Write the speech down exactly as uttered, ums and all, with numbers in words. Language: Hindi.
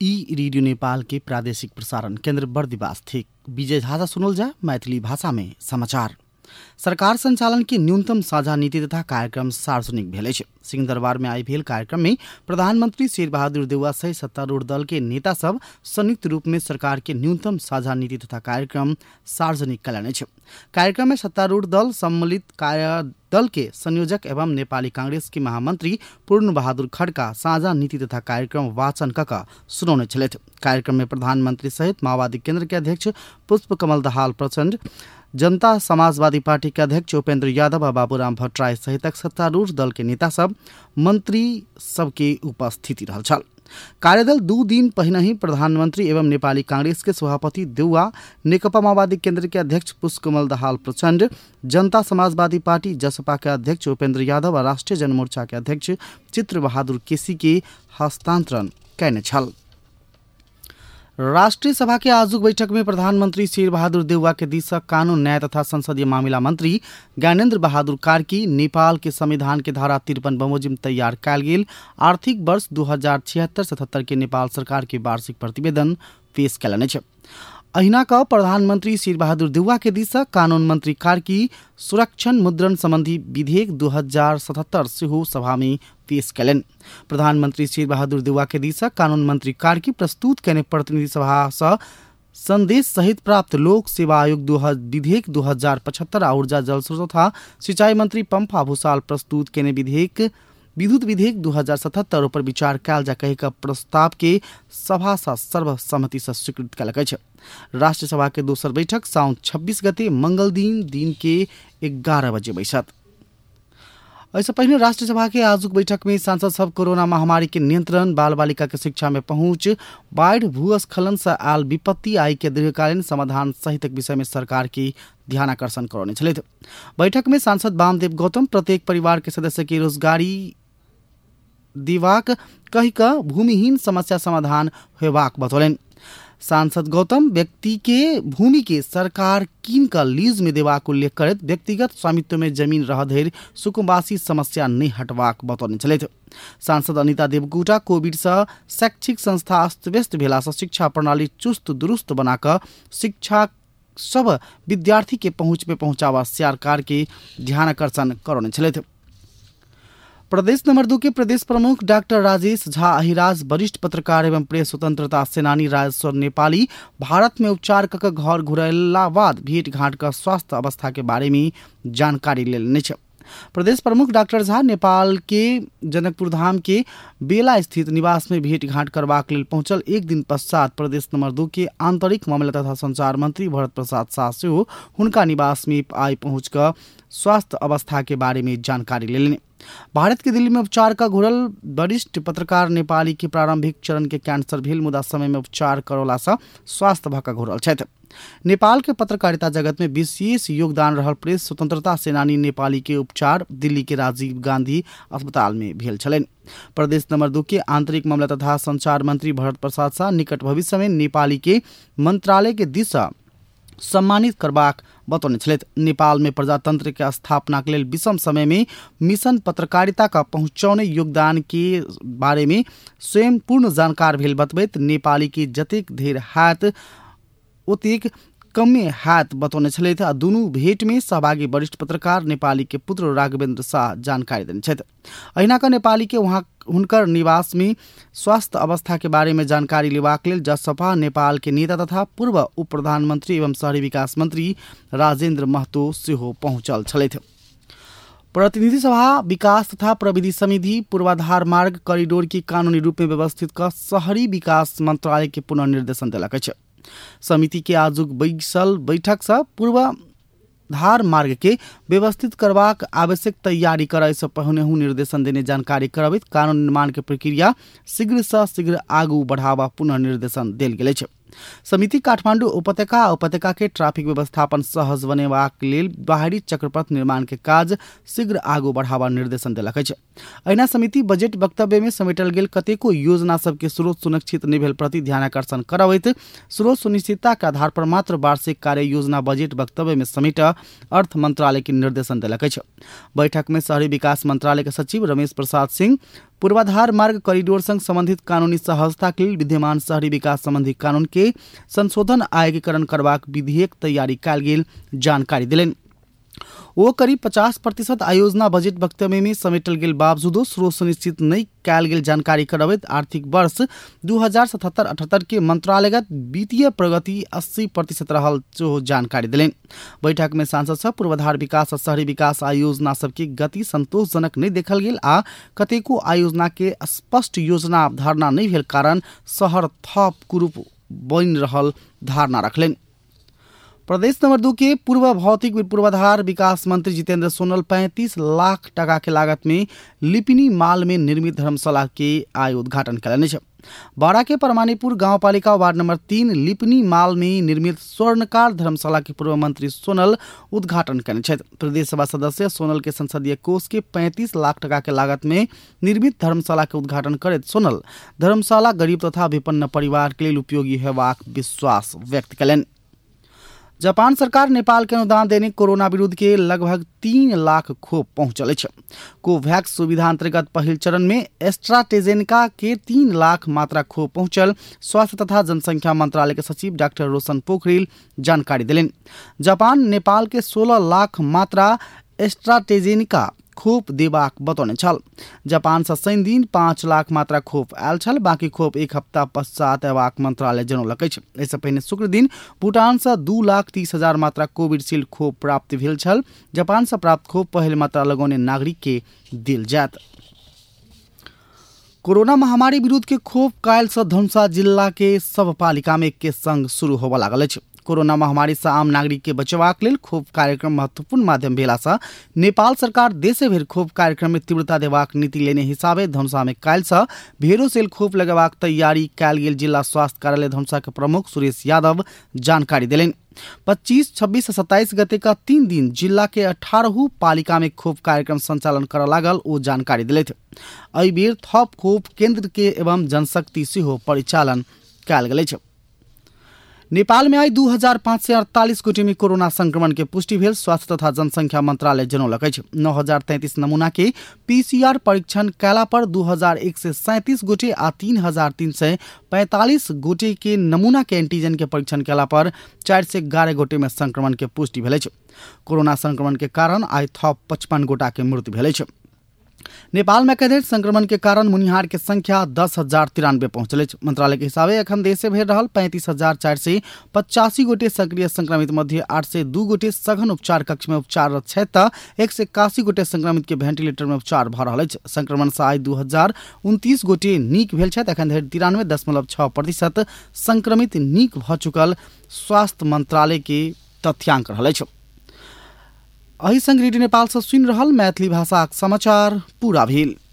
ई रेडियो नेपाल के प्रादेशिक प्रसारण केन्द्र बर्दिवास थिक विजय झाजा सुनल जा मैथिली भाषा में समाचार। सरकार संचालन की न्यूनतम साझा नीति तथा कार्यक्रम सार्वजनिक भेल अछि। सिंहदरबार में आई भेल कार्यक्रम में प्रधानमंत्री शेरबहादुर देउवा सहित सत्तारूढ़ दल के नेता सब संयुक्त रूप में सरकार के न्यूनतम साझा नीति तथा कार्यक्रम सार्वजनिक कयलनि अछि। कार्यक्रम में सत्तारूढ़ दल सम्मिलित कार्य दल के संयोजक एवं नेपाली कांग्रेस के महामंत्री पूर्ण बहादुर खड्का साझा नीति तथा कार्यक्रम वाचन कऽ सुनौने छलथि। कार्यक्रम में प्रधानमंत्री सहित माओवादी केंद्र के अध्यक्ष पुष्प कमल दाहाल प्रचंड, जनता समाजवादी पार्टी के अध्यक्ष उपेंद्र यादव और बाबूराम भट्टराई सहित सत्तारूढ़ दल के नेता सब मंत्री सबके उपस्थिति रहल छल। कार्यदल दू दिन पहिनहि प्रधानमंत्री एवं नेपाली कांग्रेस के सभापति देउवा, नेकपा माओवादी केंद्र के अध्यक्ष पुष्प कमल दाहाल प्रचंड, जनता समाजवादी पार्टी जसपा के अध्यक्ष उपेंद्र यादव और राष्ट्रीय जनमोर्चा के अध्यक्ष चित्र बहादुर केसी के हस्तांतरण कैने छल। राष्ट्रीय सभा के आजुक बैठक में प्रधानमंत्री शेरबहादुर देउवा के दिश कानून न्याय तथा संसदीय मामिला मंत्री ज्ञानेन्द्र बहादुर कार्की नेपाल के संविधान के धारा तिरपन बमोजिम तैयार कयल गेल आर्थिक वर्ष दू हजार छिहत्तर सतहत्तर के नेपाल सरकार के वार्षिक प्रतिवेदन पेश कयलनि अछि। अहिना क प्रधानमंत्री शेरबहादुर देउवा के दिश कानून मंत्री कार्की सुरक्षण मुद्रण संबंधी विधेयक दू हजार सतहत्तर सेहो सभा में पेश कयलनि। प्रधानमंत्री शेरबहादुर देउवा के दिश कानून मंत्री कार्की प्रस्तुत कयने प्रतिनिधि सभा सँ संदेश सहित प्राप्त लोक सेवा आयोग दो विधेयक दू हजार पचहत्तर आ ऊर्जा जल स्रोत तथा सिंचाई मंत्री पंपा भूषाल प्रस्तुत कयने विधेयक विद्युत विधेयक दू हजार सतहत्तर पर विचार कयल जा कहि कऽ प्रस्ताव के सभा सँ सर्वसम्मति से स्वीकृत कयलक अछि। राष्ट्रीय सभा के दोसर बैठक साउन छब्बीस गते मंगल दिन दिन के ग्यारह बजे बैसत। ऐसे पहले राष्ट्रीय सभा के आजुक बैठक में सांसद सब कोरोना महामारी के नियंत्रण, बाल बालिका के शिक्षा में पहुंच, बाढ़ भूस्खलन से आयल विपत्ति आई के दीर्घकालीन समाधान सहित विषय में सरकार की ध्यान आकर्षण करौने छलथि। बैठक में सांसद वामदेव गौतम प्रत्येक परिवार के सदस्य के रोजगारी दिवाक कहि कऽ भूमिहीन समस्या समाधान होबाक बतौलनि। सांसद गौतम व्यक्ति के भूमि के सरकार कीन का लीज में देवाक उल्लेख करत व्यक्तिगत स्वामित्व में जमीन रह धरि सुकुम्बासी समस्या नहीं हटवाक बतौने छलथि। सांसद अनिता देवकोटा कोविड से शैक्षिक संस्था अस्त व्यस्त भेला से शिक्षा प्रणाली चुस्त दुरुस्त बनाकर शिक्षा सब विद्यार्थी के पहुंच में पहुंचावा सरकार के ध्यान आकर्षण करौने छलथि। प्रदेश नंबर दो के प्रदेश प्रमुख डॉक्टर राजेश झा अहिराज वरिष्ठ पत्रकार एवं प्रेस स्वतंत्रता सेनानी राजेश्वर नेपाली भारत में उपचार कऽ घर घुरैला बाद भेंट घाट का स्वास्थ्य अवस्था के बारे में जानकारी लेने छ। प्रदेश प्रमुख डॉक्टर झा नेपाल के जनकपुर धाम के बेला स्थित निवास में भेंट घाट करबाक लेल पहुंचल। एक दिन पश्चात प्रदेश नंबर दो के आंतरिक मामला तथा संचार मंत्री भरत प्रसाद शाह सेहो हुनका निवास में आई पहुंच कर स्वास्थ्य अवस्था के बारे में जानकारी लेने। भारत के दिल्ली में उपचार का घुरल वरिष्ठ पत्रकार नेपाली के प्रारंभिक चरण के कैंसर भेल मुदा समय में उपचार करौला से स्वास्थ्य भऽ कऽ घुरल छथि। नेपाल के पत्रकारिता जगत में विशेष योगदान रहल प्रेस स्वतंत्रता सेनानी नेपाली के उपचार दिल्ली के राजीव गांधी अस्पताल में भेल छलनि। प्रदेश नंबर दो के आंतरिक मामला तथा संचार मंत्री भरत प्रसाद शाह निकट भविष्य में नेपाली के मंत्रालय के दिशा सम्मानित करबाक बतौने छलथि। नेपाल में प्रजातंत्र के स्थापना के लेल विषम समय में मिशन पत्रकारिता का पहुंचौने योगदान के बारे में स्वयं पूर्ण जानकार भेल बतबैत नेपाली के जतेक धेर हाथ ओतेक कमे हाथ बतौने छलथि आ दुनू भेंट में सहभागी वरिष्ठ पत्रकार नेपाली के पुत्र राघवेंद्र शाह जानकारी देने छथि। अहिना का नेपाली के वहां हुनकर निवास में स्वास्थ्य अवस्था के बारे में जानकारी लेबाक लेल जसपा नेपाल के नेता तथा पूर्व उप प्रधानमंत्री एवं शहरी विकास मंत्री राजेंद्र महतो सेहो पहुंचल छलथि। प्रतिनिधि सभा विकास तथा प्रविधि समिति पूर्वाधार मार्ग कॉरिडोर की कानूनी रूप में व्यवस्थित कर शहरी विकास मंत्रालय के पुनर्निर्देशन देलक अछि। समिति के आजुक बैसल बैठक से पूर्वाधार मार्ग के व्यवस्थित करबाक आवश्यक तैयारी करय से पहिने निर्देशन देने जानकारी करबैत कानून निर्माण के प्रक्रिया शीघ्र से शीघ्र आगू बढ़ावा पुनर्निर्देशन देल गेल अछि। समिति काठमांडू उपत्यका आ उपत्यका के ट्रैफिक व्यवस्थापन सहज बनेबाक लेल बाहरी चक्रपथ निर्माण के काज शीघ्र आगू बढ़ावा निर्देशन देलक अछि। अहिना समिति बजट वक्तव्य में समेटल गेल कतेको योजना सबके स्रोत सुनिश्चित नहि भेल प्रति ध्यान आकर्षण करबैत स्रोत सुनिश्चितता के आधार पर मात्र वार्षिक कार्य योजना बजट वक्तव्य में समेट अर्थ मंत्रालय के निर्देशन देलक अछि। बैठक में शहरी विकास मंत्रालय के सचिव रमेश प्रसाद सिंह, पूर्वाधार मार्ग कॉरिडोर संग संबंधित कानूनी सहजता के लेल विद्यमान शहरी विकास संबंधी कानून के संशोधन आ एकीकरण करबाक विधेयक तैयारी कयल गेल जानकारी दिलनि। वो करीब पचास प्रतिशत आयोजना बजट वक्तव्य में समेटल गेल बावजूदो स्रोत सुनिश्चित नहीं कयल गेल जानकारी करबैत आर्थिक वर्ष दू हजार सतहत्तर अठहत्तर के मंत्रालयगत वित्तीय प्रगति अस्सी प्रतिशत रहल जो जानकारी दिलनि। बैठक में सांसद सब पूर्वाधार विकास और शहरी विकास आयोजना सबके गति संतोषजनक नहीं देखल गेल आ कतेको आयोजना के स्पष्ट योजना अवधारणा नहीं भेल कारण शहर थप कुरूप बनि रहल धारणा रखलनि। प्रदेश नंबर दो के पूर्व भौतिक पूर्वाधार विकास मंत्री जितेंद्र सोनल पैंतीस लाख टका के लागत में लिपिनी माल में निर्मित धर्मशाला के आय उद्घाटन करेंगे। बारा के परमानीपुर गांव पालिका वार्ड नंबर तीन लिपिनी माल में निर्मित स्वर्णकार धर्मशाला के पूर्व मंत्री सोनल उद्घाटन करेंगे। प्रदेश सभा सदस्य सोनल के संसदीय कोष के पैंतीस लाख टका के लागत में निर्मित धर्मशाला के उद्घाटन करे सोनल धर्मशाला गरीब तथा विपन्न परिवार के लिए उपयोगी हेबाक विश्वास व्यक्त करें। जापान सरकार नेपाल के अनुदान देने कोरोना विरुद्ध के लगभग तीन लाख खोप पहुंचल है। कोवैक्स सुविधा अंतर्गत पहल चरण में एस्ट्राजेनेका के तीन लाख मात्रा खोप पहुंचल स्वास्थ्य तथा जनसंख्या मंत्रालय के सचिव डॉक्टर रोशन पोखरिल जानकारी दिलेन। जापान नेपाल के सोलह लाख मात्रा एस्ट्राजेनेका खोप देबाक बतौने छल। जापान से शनि दिन पाँच लाख मात्रा खोप आयल छल, बाकी खोप एक हफ्ता पश्चात अयबाक मंत्रालय जनौलक अछि। इससे पहिने शुक्र दिन भूटान से दू लाख तीस हजार मात्रा कोविडशील्ड खोप प्राप्त भेल छल। जापान से प्राप्त खोप पहल मात्रा लगौने नागरिक के देल जायत। कोरोना महामारी विरुद्ध के खोप काल्हि से धनुषा जिला के सब पालिका में के संग शुरू होबय लागल अछि। कोरोना महामारी से आम नागरिक के बचवाक लेल खोप कार्यक्रम महत्वपूर्ण माध्यम भेला से नेपाल सरकार देशे भरि खोप कार्यक्रम में तीव्रता देबाक नीति लेने हिसाबे धनुषा में काल्हि से भेरो सेल खोप लगेबाक तैयारी कयल गेल जिला स्वास्थ्य कार्यालय धनुषा के प्रमुख सुरेश यादव जानकारी दिलेन। पच्चीस छब्बीस सत्ताईस गते का तीन दिन जिला के अठारह पालिका में खोप कार्यक्रम संचालन कर लागल ओ जानकारी दिले। एहि बेर थप खोप केंद्र के एवं जनशक्ति सेहो परिचालन कयल गेल अछि। नेपाल में आई दू हजार पाँच सय अड़तालीस गोटे में कोरोना संक्रमण के पुष्टि भेल स्वास्थ्य तथा जनसंख्या मंत्रालय जनौलक अछि। नौ हजार तैंतीस नमूना के पीसीआर परीक्षण कयला पर दू हजार एक सय सैंतीस गोटे आ तीन हजार तीन सय पैंतालीस गोटे के नमूना के एंटीजन के परीक्षण कयला पर चार सय ग्यारह गोटे में संक्रमण के पुष्टि भेल अछि। कोरोना संक्रमण के कारण आई थप पचपन गोटा के मृत्यु भेल अछि। नेपाल में कैदेर संक्रमण के कारण मुनिहार के संख्या दस हजार तिरानवे पहुंचल। मंत्रालय के हिसाबे अखन देशे भेज रहल पैंतीस हजार चार सय पचासी गोटे सक्रिय संक्रमित मध्य आठ सय दू गोटे सघन उपचार कक्ष में उपचाररत छथि त एक सय इक्यासी गोटे संक्रमित के वेंटिलेटर में उपचार भ रहल अछि। संक्रमण से आई दू हजार उनतीस गोटे नीक भेल छथि। अखन धरि तिरानवे दशमलव छह प्रतिशत संक्रमित नीक भ चुकल स्वास्थ्य मंत्रालय के तथ्यांक रहल अछि। अही संग रेडियो नेपाल से सुनि रहल मैथिली भाषाक समाचार पूरा भेल।